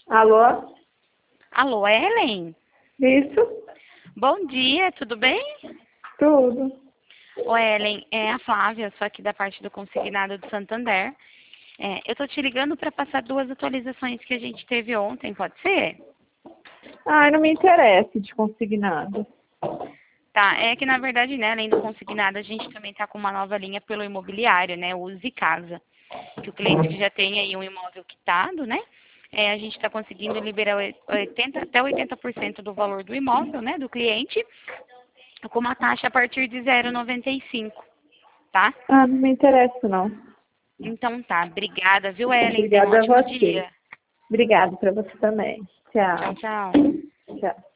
Alô? Alô, Ellen? Isso? Bom dia, tudo bem? Tudo. Ô, Ellen, é a Flávia, sou aqui da parte do Consignado do Santander. Eu tô te ligando para passar duas atualizações que a gente teve ontem, pode ser? Ai, não me interessa de consignado. Tá, é que na verdade, né, além do consignado, a gente também tá com uma nova linha pelo imobiliário, né, o Use Casa. Que o cliente que já tem aí um imóvel quitado, né, a gente está conseguindo liberar até 80% do valor do imóvel, né, do cliente, com uma taxa a partir de 0,95, tá? Ah, não me interessa, não. Então tá, obrigada, viu, Ellen? Tenha um Obrigada a ótimo você. dia. Obrigada para você também. Tchau, Tchau. tchau. Tchau.